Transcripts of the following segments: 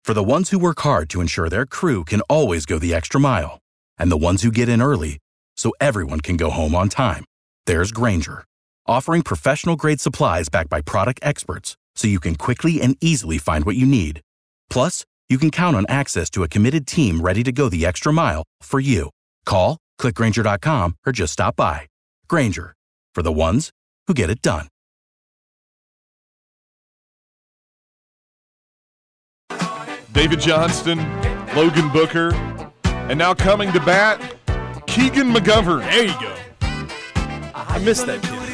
For the ones who work hard to ensure their crew can always go the extra mile, and the ones who get in early so everyone can go home on time, there's Grainger, offering professional-grade supplies backed by product experts so you can quickly and easily find what you need. Plus, you can count on access to a committed team ready to go the extra mile for you. Call, click Grainger.com, or just stop by. Grainger, for the ones who get it done. David Johnston, Logan Booker, and now coming to bat, Keegan McGovern. There you go. I missed that kid.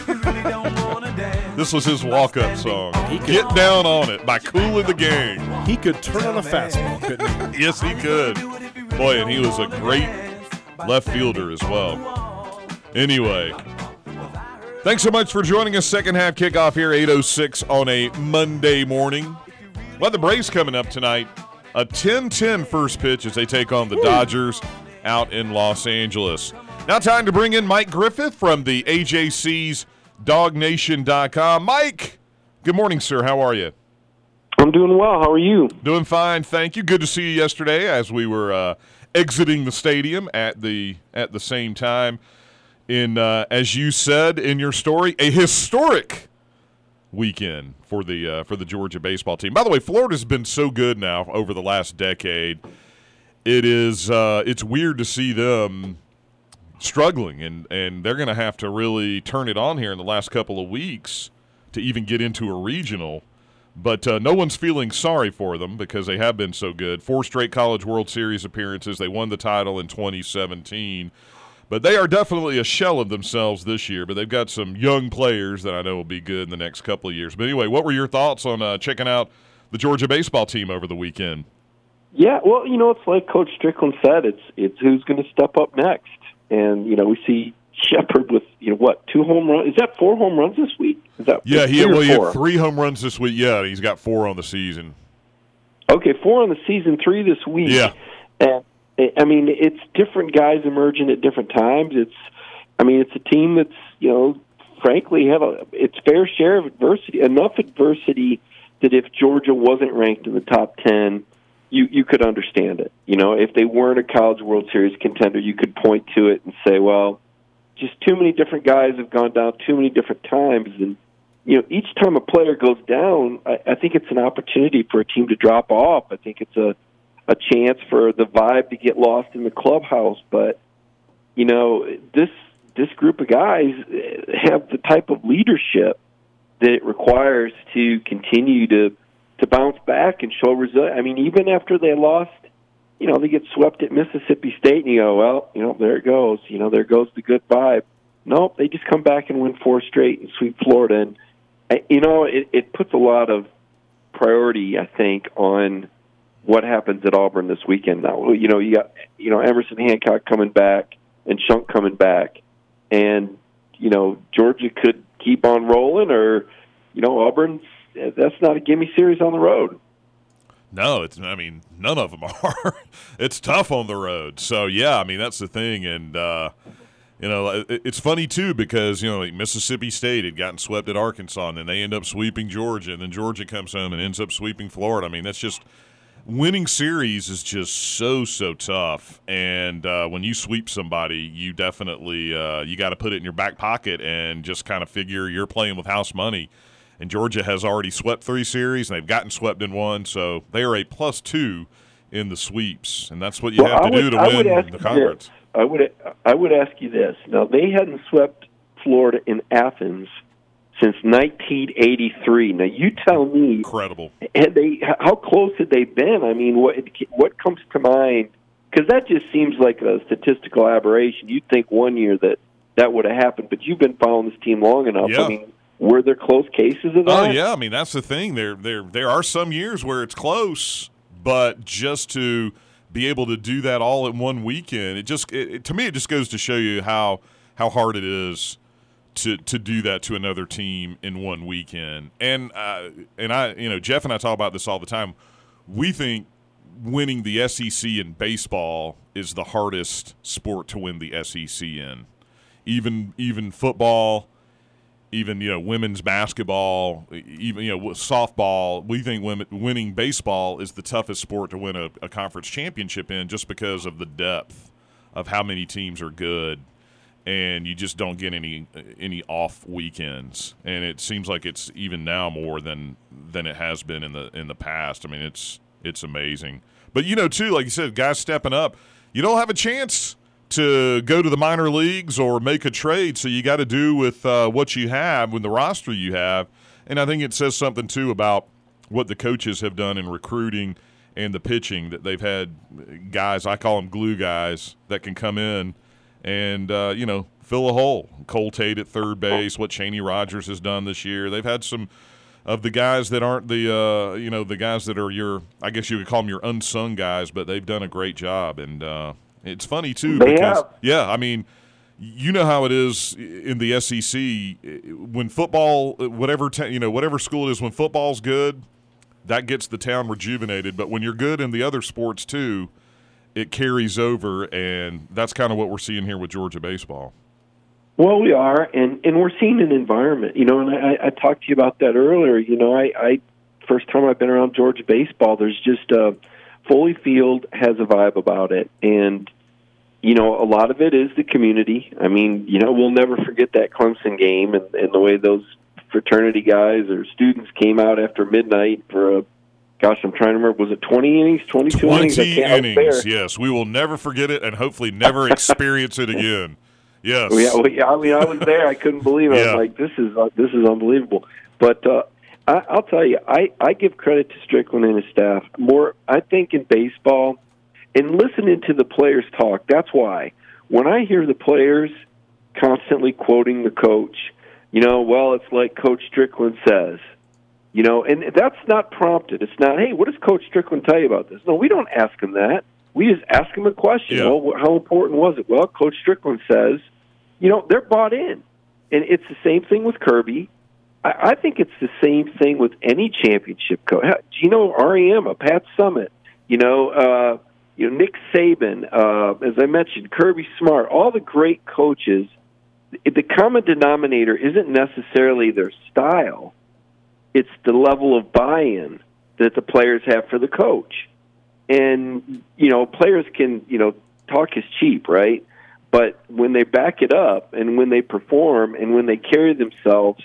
This was his walk-up song. Get Down on It by Kool and the Gang. He could turn on a fastball, couldn't he? Yes, he could. Boy, and he was a great left fielder as well. Anyway, thanks so much for joining us. Second half kickoff here, 8:06 on a Monday morning. Well, the Braves coming up tonight. A 10-10 first pitch as they take on the Dodgers out in Los Angeles. Now time to bring in Mike Griffith from the AJC's DogNation.com. Mike, good morning, sir. How are you? I'm doing well. How are you? Doing fine, thank you. Good to see you yesterday as we were exiting the stadium at the same time. In as you said in your story, a historic weekend for the Georgia baseball team. By the way, Florida's been so good now over the last decade. It's weird to see them struggling, and they're going to have to really turn it on here in the last couple of weeks to even get into a regional. But no one's feeling sorry for them because they have been so good. 4 straight College World Series appearances. They won the title in 2017. But they are definitely a shell of themselves this year. But they've got some young players that I know will be good in the next couple of years. But anyway, what were your thoughts on checking out the Georgia baseball team over the weekend? Yeah, well, it's like Coach Strickland said. It's who's going to step up next. And, we see Shepard with, 2 home runs. Is that 4 home runs this week? Is that he had 3 home runs this week. Yeah, he's got 4 on the season. Okay, 4 on the season, 3 this week. Yeah. And, it's different guys emerging at different times. It's a team that's, frankly, have its fair share of adversity, enough adversity that if Georgia wasn't ranked in the top 10, you could understand it. If they weren't a College World Series contender, you could point to it and say, well, just too many different guys have gone down too many different times. And, each time a player goes down, I think it's an opportunity for a team to drop off. I think it's a chance for the vibe to get lost in the clubhouse. But, this group of guys have the type of leadership that it requires to continue to bounce back and show resilience. Even after they lost, they get swept at Mississippi State, and you go, well, there it goes. There goes the good vibe. Nope, they just come back and win 4 straight and sweep Florida. And, it puts a lot of priority, I think, on what happens at Auburn this weekend now. You got, Emerson Hancock coming back and Shunk coming back. And, Georgia could keep on rolling, or, Auburn, that's not a gimme series on the road. No, none of them are. It's tough on the road. So, yeah, that's the thing. And, it's funny, too, because, like Mississippi State had gotten swept at Arkansas, and then they end up sweeping Georgia, and then Georgia comes home and ends up sweeping Florida. That's just – winning series is just so tough. And when you sweep somebody, you definitely you got to put it in your back pocket and just kind of figure you're playing with house money. And Georgia has already swept 3 series, and they've gotten swept in 1, so they are a +2 in the sweeps, and that's what you have to do to win the conference. I would ask you this. Now, they hadn't swept Florida in Athens since 1983. Now, you tell me. Incredible. And how close had they been? What comes to mind? Because that just seems like a statistical aberration. You'd think one year that would have happened, but you've been following this team long enough. Yeah. Were there close cases of that? Oh, yeah. That's the thing. There are some years where it's close, but just to be able to do that all in one weekend, to me, it just goes to show you how hard it is to do that to another team in one weekend. And Jeff and I talk about this all the time. We think winning the SEC in baseball is the hardest sport to win the SEC in. Even football, even women's basketball, even softball. We think winning baseball is the toughest sport to win a conference championship in, just because of the depth of how many teams are good, and you just don't get any off weekends. And it seems like it's even now more than it has been in the past. I mean, it's amazing. But too, like you said, guys stepping up. You don't have a chance to go to the minor leagues or make a trade, so you got to do with what you have, with the roster you have. And I think it says something, too, about what the coaches have done in recruiting and the pitching, that they've had guys, I call them glue guys, that can come in and, fill a hole. Cole Tate at third base, what Cheney Rogers has done this year. They've had some of the guys that aren't the guys that are I guess you could call them your unsung guys, but they've done a great job. And it's funny, too, because, I mean, you know how it is in the SEC when football, whatever school it is, when football's good, that gets the town rejuvenated. But when you're good in the other sports, too, it carries over, and that's kind of what we're seeing here with Georgia baseball. Well, we are, and we're seeing an environment, and I talked to you about that earlier. I first time I've been around Georgia baseball, there's just Foley Field has a vibe about it, and a lot of it is the community. I mean, we'll never forget that Clemson game and the way those fraternity guys or students came out after midnight for I'm trying to remember, was it 20 innings, 22 innings? 20 innings, yes. We will never forget it and hopefully never experience it again. Yes. Yeah, I mean, I was there. I couldn't believe it. I was like, this is unbelievable. But I'll tell you, I give credit to Strickland and his staff more. I think in baseball, and listening to the players talk, that's why. When I hear the players constantly quoting the coach, well, it's like Coach Strickland says, and that's not prompted. It's not, hey, what does Coach Strickland tell you about this? No, we don't ask him that. We just ask him a question. Yeah. Well, how important was it? Well, Coach Strickland says, they're bought in. And it's the same thing with Kirby. I think it's the same thing with any championship coach. Gino Auriemma, Pat Summitt, Nick Saban, as I mentioned, Kirby Smart, all the great coaches. The common denominator isn't necessarily their style. It's the level of buy-in that the players have for the coach. And, players can, talk is cheap, right? But when they back it up and when they perform and when they carry themselves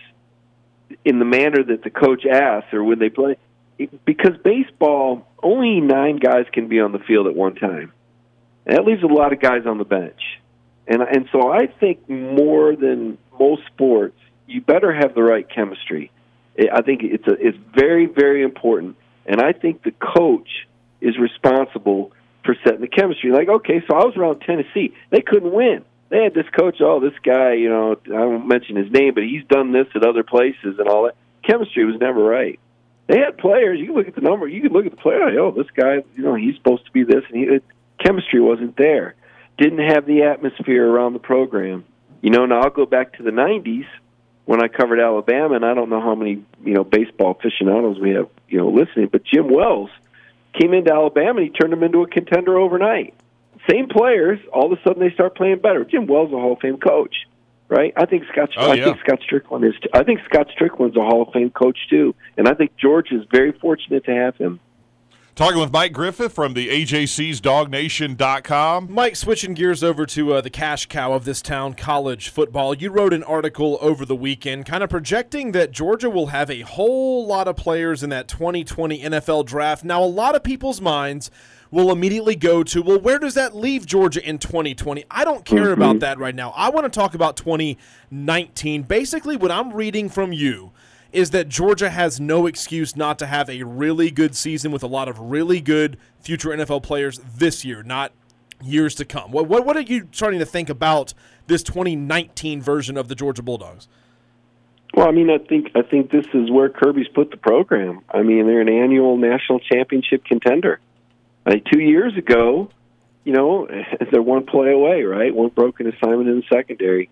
in the manner that the coach asks, or when they play, because baseball, only 9 guys can be on the field at one time. And that leaves a lot of guys on the bench. And so I think more than most sports, you better have the right chemistry. I think it's very, very important. And I think the coach is responsible for setting the chemistry. Like, okay, so I was around Tennessee. They couldn't win. They had this coach, this guy, I won't mention his name, but he's done this at other places and all that. Chemistry was never right. They had players. You can look at the number. You can look at the player. This guy, he's supposed to be this. And chemistry wasn't there. Didn't have the atmosphere around the program. Now I'll go back to the 90s when I covered Alabama, and I don't know how many, baseball aficionados we have, listening, but Jim Wells came into Alabama and he turned them into a contender overnight. Same players, all of a sudden they start playing better. Jim Wells is a Hall of Fame coach, right? I think Scott Strickland is. I think Scott Strickland's a Hall of Fame coach too, and I think George is very fortunate to have him. Talking with Mike Griffith from the AJC's DogNation.com. Mike, switching gears over to the cash cow of this town, college football. You wrote an article over the weekend kind of projecting that Georgia will have a whole lot of players in that 2020 NFL draft. Now, a lot of people's minds will immediately go to, well, where does that leave Georgia in 2020? I don't care about that right now. I want to talk about 2019. Basically, what I'm reading from you is that Georgia has no excuse not to have a really good season with a lot of really good future NFL players this year, not years to come. What are you starting to think about this 2019 version of the Georgia Bulldogs? Well, I mean, I think this is where Kirby's put the program. I mean, they're an annual national championship contender. 2 years ago, they're one play away, right? One broken assignment in the secondary.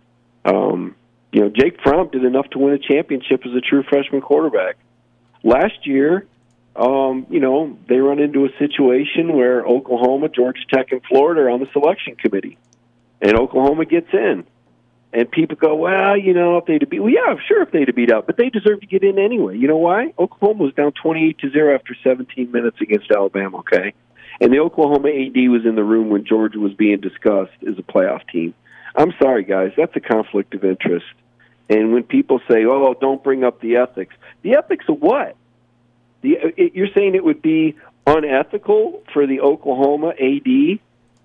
Jake Fromm did enough to win a championship as a true freshman quarterback. Last year, they run into a situation where Oklahoma, Georgia Tech, and Florida are on the selection committee, and Oklahoma gets in. And people go, well, if they'd have beat, well, yeah, sure, if they'd have beat out, but they deserve to get in anyway. You know why? Oklahoma was down 28-0 after 17 minutes against Alabama. Okay, and the Oklahoma AD was in the room when Georgia was being discussed as a playoff team. I'm sorry, guys, that's a conflict of interest. And when people say, "Oh, don't bring up the ethics," the ethics of what? You're saying it would be unethical for the Oklahoma AD,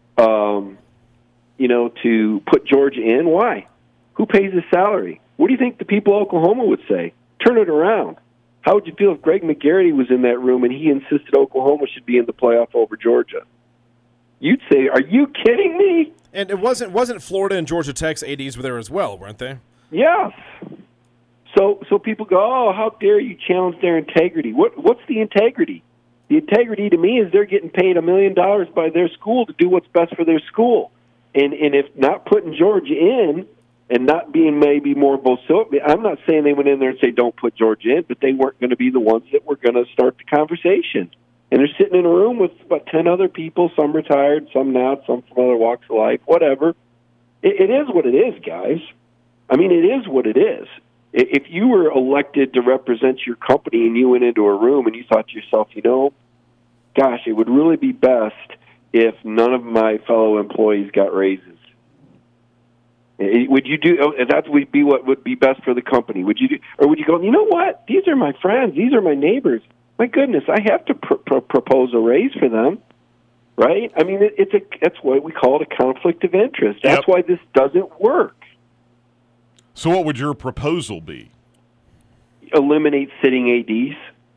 to put Georgia in? Why? Who pays his salary? What do you think the people of Oklahoma would say? Turn it around. How would you feel if Greg McGarity was in that room and he insisted Oklahoma should be in the playoff over Georgia? You'd say, "Are you kidding me?" And it wasn't Florida and Georgia Tech's ADs were there as well, weren't they? Yes. So people go, "Oh, how dare you challenge their integrity?" What's the integrity? The integrity to me is they're getting paid $1 million by their school to do what's best for their school. And if not putting Georgia in and not being maybe more vociferous, I'm not saying they went in there and say don't put Georgia in, but they weren't going to be the ones that were going to start the conversation. And they're sitting in a room with about 10 other people, some retired, some not, some from other walks of life, whatever. It is what it is, guys. I mean, it is what it is. If you were elected to represent your company and you went into a room and you thought to yourself, gosh, it would really be best if none of my fellow employees got raises. Would you do that? Would be what would be best for the company? Would you do, or would you go? You know what? These are my friends. These are my neighbors. My goodness, I have to propose a raise for them, right? I mean, that's what we call it, a conflict of interest. That's why this doesn't work. So, what would your proposal be? Eliminate sitting ADs.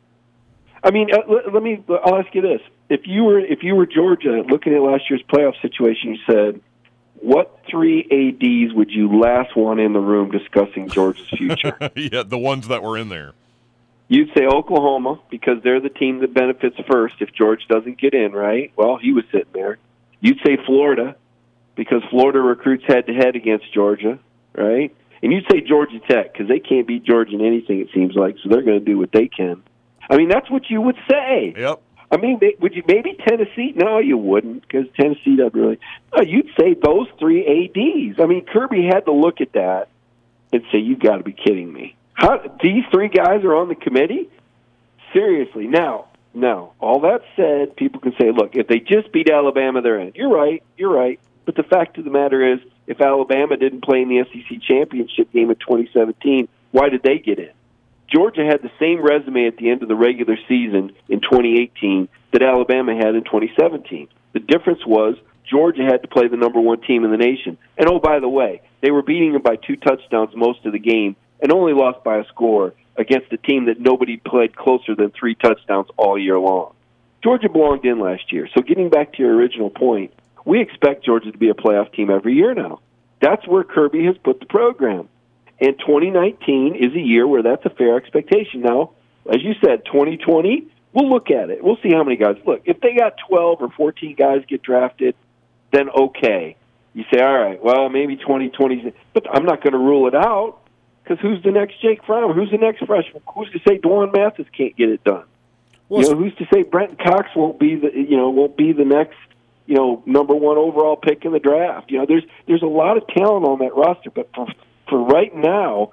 I mean, I'll ask you this: if you were Georgia, looking at last year's playoff situation, you said, what 3 ADs would you last want in the room discussing Georgia's future? Yeah, the ones that were in there. You'd say Oklahoma, because they're the team that benefits first if Georgia doesn't get in, right? Well, he was sitting there. You'd say Florida, because Florida recruits head-to-head against Georgia, right? And you'd say Georgia Tech, because they can't beat Georgia in anything, it seems like, so they're going to do what they can. I mean, that's what you would say. Yep. I mean, would you maybe Tennessee? No, you wouldn't, because Tennessee doesn't really. No, you'd say those 3 ADs. I mean, Kirby had to look at that and say, "You've got to be kidding me. These 3 guys are on the committee? Seriously." Now, all that said, people can say, look, if they just beat Alabama, they're in. You're right. But the fact of the matter is, if Alabama didn't play in the SEC championship game in 2017, why did they get in? Georgia had the same resume at the end of the regular season in 2018 that Alabama had in 2017. The difference was Georgia had to play the number 1 team in the nation. And, oh, by the way, they were beating them by 2 touchdowns most of the game and only lost by a score against a team that nobody played closer than 3 touchdowns all year long. Georgia belonged in last year. So getting back to your original point, we expect Georgia to be a playoff team every year now. That's where Kirby has put the program. And 2019 is a year where that's a fair expectation. Now, as you said, 2020, we'll look at it. We'll see how many guys. Look, if they got 12 or 14 guys get drafted, then okay. You say, all right, well, maybe 2020, but I'm not going to rule it out, because who's the next Jake Fromm? Who's the next freshman? Who's to say Dwan Mathis can't get it done? Well, who's to say Brenton Cox won't be the next number 1 overall pick in the draft? There's a lot of talent on that roster, but for right now,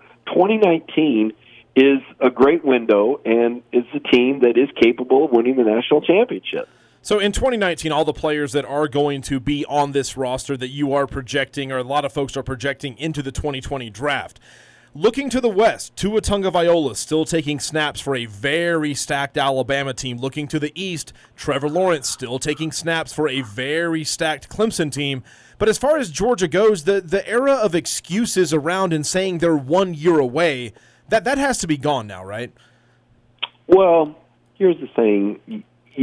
2019 is a great window and is a team that is capable of winning the national championship. So in 2019, all the players that are going to be on this roster that you are projecting, or a lot of folks are projecting into the 2020 draft. Looking to the West, Tua Tagovailoa still taking snaps for a very stacked Alabama team. Looking to the East, Trevor Lawrence still taking snaps for a very stacked Clemson team. But as far as Georgia goes, the era of excuses around and saying they're 1 year away, that has to be gone now, right? Well, here's the thing.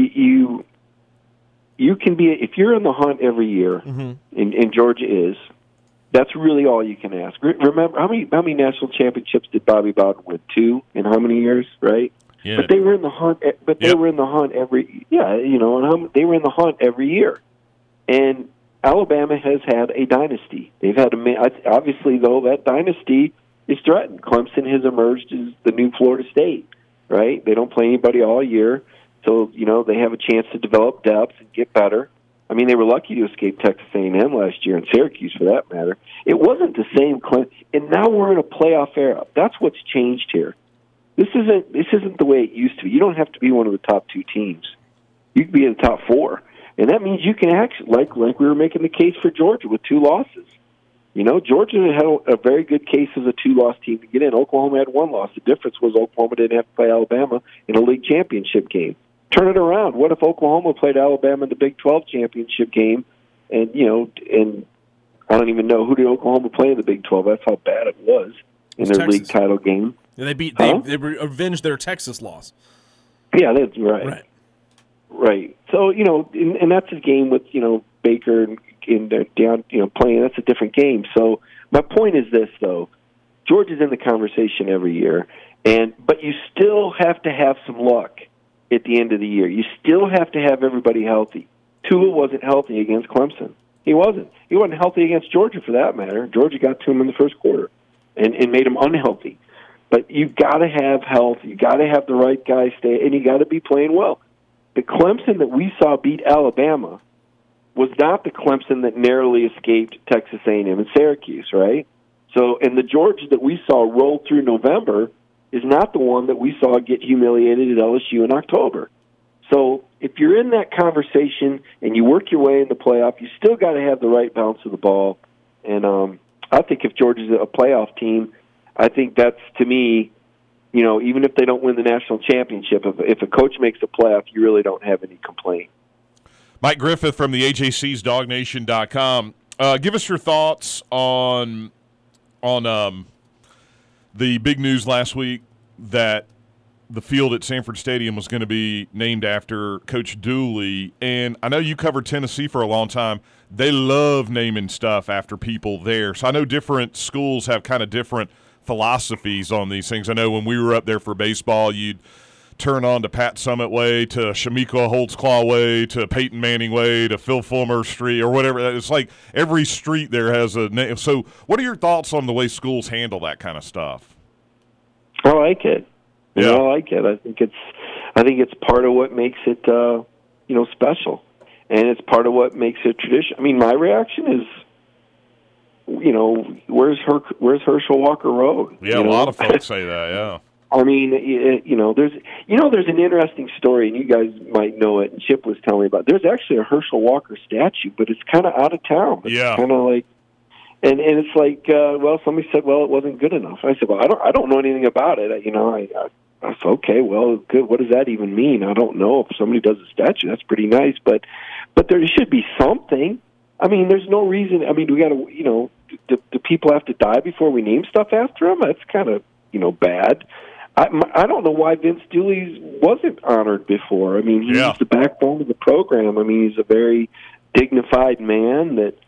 You can be, if you're in the hunt every year, and Georgia is, that's really all you can ask. Remember, how many national championships did Bobby Bowden win? 2 in how many years, right? Yeah. But they were in the hunt. But they were in the hunt every. Yeah, they were in the hunt every year. And Alabama has had a dynasty. They've had obviously, though, that dynasty is threatened. Clemson has emerged as the new Florida State, right? They don't play anybody all year, so they have a chance to develop depth and get better. I mean, they were lucky to escape Texas A&M last year, and Syracuse for that matter. It wasn't the same Clemson, and now we're in a playoff era. That's what's changed here. This isn't the way it used to be. You don't have to be one of the top 2 teams. You can be in the top 4, and that means you can actually, like we were making the case for Georgia with 2 losses. You know, Georgia had a very good case as a 2-loss team to get in. Oklahoma had 1 loss. The difference was Oklahoma didn't have to play Alabama in a league championship game. Turn it around. What if Oklahoma played Alabama in the Big 12 championship game, and I don't even know who did Oklahoma play in the Big 12. That's how bad it was in their Texas. league title game. Yeah, they avenged their Texas loss. Yeah, that's right. Right. So and that's a game with Baker and down playing. That's a different game. So my point is this though: Georgia's in the conversation every year, but you still have to have some luck at the end of the year. You still have to have everybody healthy. Tua wasn't healthy against Clemson. He wasn't. He wasn't healthy against Georgia for that matter. Georgia got to him in the first quarter and made him unhealthy. But you've got to have health. You've got to have the right guys stay, and you got to be playing well. The Clemson that we saw beat Alabama was not the Clemson that narrowly escaped Texas A&M and Syracuse, right? So, and the Georgia that we saw roll through November is not the one that we saw get humiliated at LSU in October. So if you're in that conversation and you work your way in the playoff, you still got to have the right bounce of the ball. And I think if Georgia's a playoff team, I think that's, to me, even if they don't win the national championship, if a coach makes a playoff, you really don't have any complaint. Mike Griffith from the AJC's DogNation.com. Give us your thoughts on the big news last week that the field at Sanford Stadium was going to be named after Coach Dooley. And I know you covered Tennessee for a long time. They love naming stuff after people there. So I know different schools have kind of different philosophies on these things. I know when we were up there for baseball, you'd turn on to Pat Summitt Way, to Shamika Holtzclaw Way, to Peyton Manning Way, to Phil Fulmer Street, or whatever. It's like every street there has a name. So what are your thoughts on the way schools handle that kind of stuff? I like it. Yeah. I like it. I think it's part of what makes it special, and it's part of what makes it tradition. I mean, my reaction is, where's Herschel Walker Road? Yeah, a lot of folks say that. Yeah. I mean, there's an interesting story, and you guys might know it. And Chip was telling me about. There's actually a Herschel Walker statue, but it's kind of out of town. It's kind of like, and it's like, somebody said, it wasn't good enough. I said, I don't know anything about it. I said, okay, well, good. What does that even mean? I don't know. If somebody does a statue, that's pretty nice, but there should be something. I mean, there's no reason. I mean, we got to, do people have to die before we name stuff after them? That's kind of, bad. I don't know why Vince Dooley wasn't honored before. I mean, he's the backbone of the program. I mean, he's a very dignified man that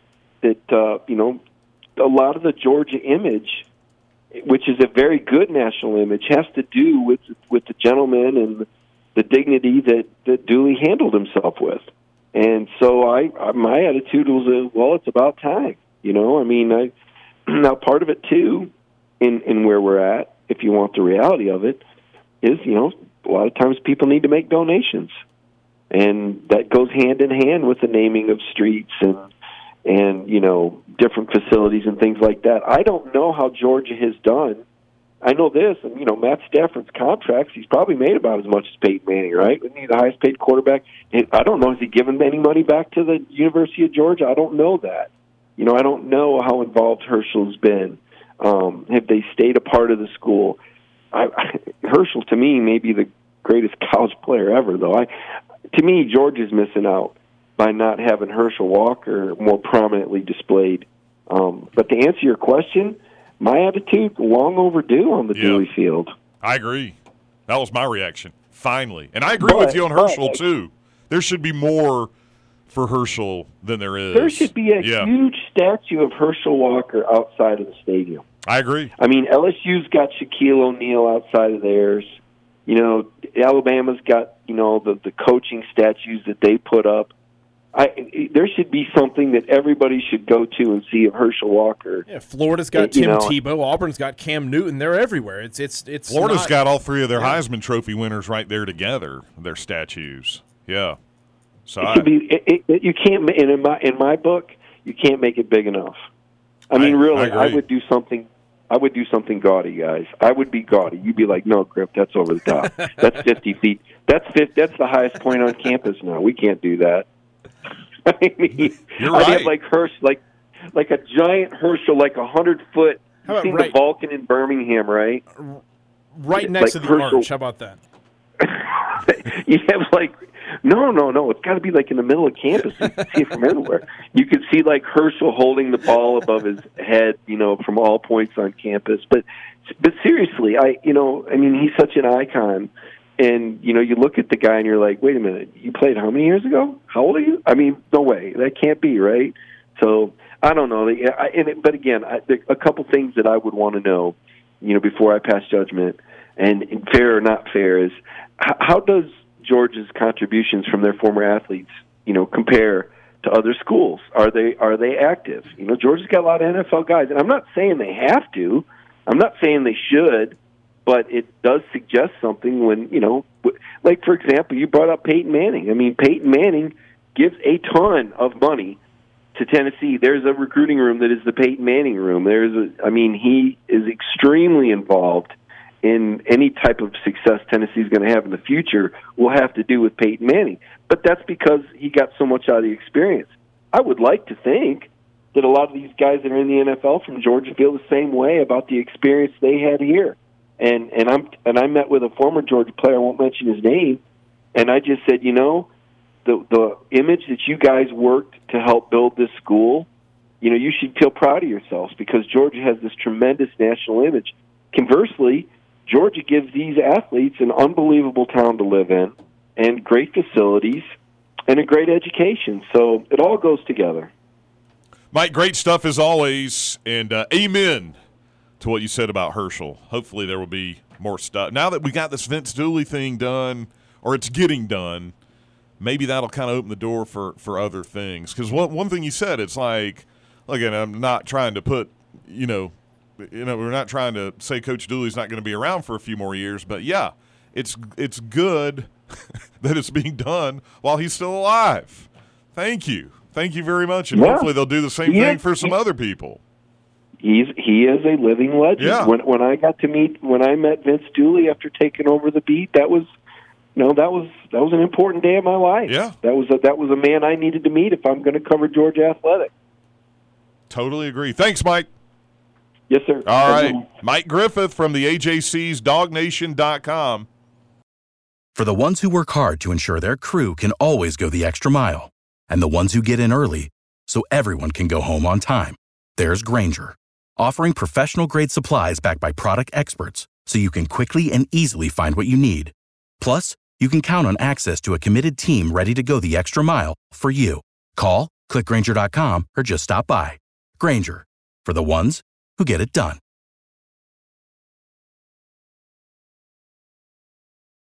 a lot of the Georgia image, which is a very good national image, has to do with the gentleman and the dignity that Dooley handled himself with. And so my attitude was, it's about time. I mean, now part of it too, in where we're at, if you want the reality of it, is, a lot of times people need to make donations. And that goes hand in hand with the naming of streets and different facilities and things like that. I don't know how Georgia has done. I know this, and, Matt Stafford's contracts, he's probably made about as much as Peyton Manning, right? Isn't he the highest paid quarterback? And I don't know, has he given any money back to the University of Georgia? I don't know that. I don't know how involved Herschel's been. Have they stayed a part of the school? Herschel, to me, may be the greatest college player ever, though. To me, Georgia's missing out by not having Herschel Walker more prominently displayed. But to answer your question, my attitude, long overdue on the Dooley Field. I agree. That was my reaction, finally. And I agree with you on Herschel, too. There should be more for Herschel than there is. There should be a huge statue of Herschel Walker outside of the stadium. I agree. I mean, LSU's got Shaquille O'Neal outside of theirs. Alabama's got, the coaching statues that they put up. There should be something that everybody should go to and see of Herschel Walker. Yeah, Florida's got Tim Tebow. Auburn's got Cam Newton. They're everywhere. It's Florida's got all three of their Heisman Trophy winners right there together, their statues. Yeah. So it can be. You can't. In my book, you can't make it big enough. I mean, really, I would do something. I would do something gaudy, guys. I would be gaudy. You'd be like, "No, Griff, that's over the top. That's 50 feet. That's the highest point on campus now. We can't do that." I mean, You're right. I'd have like Herschel, like a giant Herschel, like 100-foot. You've seen the Vulcan in Birmingham, right? Right next to the arch. How about that? You have like no. It's got to be like in the middle of campus. You can see it from everywhere. You can see like Herschel holding the ball above his head, from all points on campus. But seriously, he's such an icon. And you look at the guy and you're like, wait a minute, you played how many years ago? How old are you? I mean, no way, that can't be right. So I don't know. But again, a couple things that I would want to know, before I pass judgment, and fair or not fair, is how does Georgia's contributions from their former athletes, compare to other schools? Are they active? Georgia's got a lot of NFL guys, and I'm not saying they have to. I'm not saying they should, but it does suggest something when, like, for example, you brought up Peyton Manning. I mean, Peyton Manning gives a ton of money to Tennessee. There's a recruiting room that is the Peyton Manning room. He is extremely involved in any type of success Tennessee's going to have in the future will have to do with Peyton Manning. But that's because he got so much out of the experience. I would like to think that a lot of these guys that are in the NFL from Georgia feel the same way about the experience they had here. And I met with a former Georgia player, I won't mention his name, and I just said, the image that you guys worked to help build this school, you should feel proud of yourselves because Georgia has this tremendous national image. Conversely, Georgia gives these athletes an unbelievable town to live in and great facilities and a great education. So it all goes together. Mike, great stuff as always, and amen to what you said about Herschel. Hopefully there will be more stuff. Now that we got this Vince Dooley thing done, or it's getting done, maybe that'll kind of open the door for other things. Because one thing you said, it's like, look, and I'm not trying to put, we're not trying to say Coach Dooley's not going to be around for a few more years, but yeah, it's good that it's being done while he's still alive. Thank you very much, and hopefully they'll do the same thing for some other people. He is a living legend. Yeah. When I met Vince Dooley after taking over the beat, that was an important day of my life. Yeah, that was a man I needed to meet if I'm going to cover Georgia athletics. Totally agree. Thanks, Mike. Yes, sir. All right. Mike Griffith from the AJC's DogNation.com. For the ones who work hard to ensure their crew can always go the extra mile, and the ones who get in early so everyone can go home on time, there's Grainger, offering professional-grade supplies backed by product experts so you can quickly and easily find what you need. Plus, you can count on access to a committed team ready to go the extra mile for you. Call, click Grainger.com, or just stop by. Grainger, for the ones who get it done.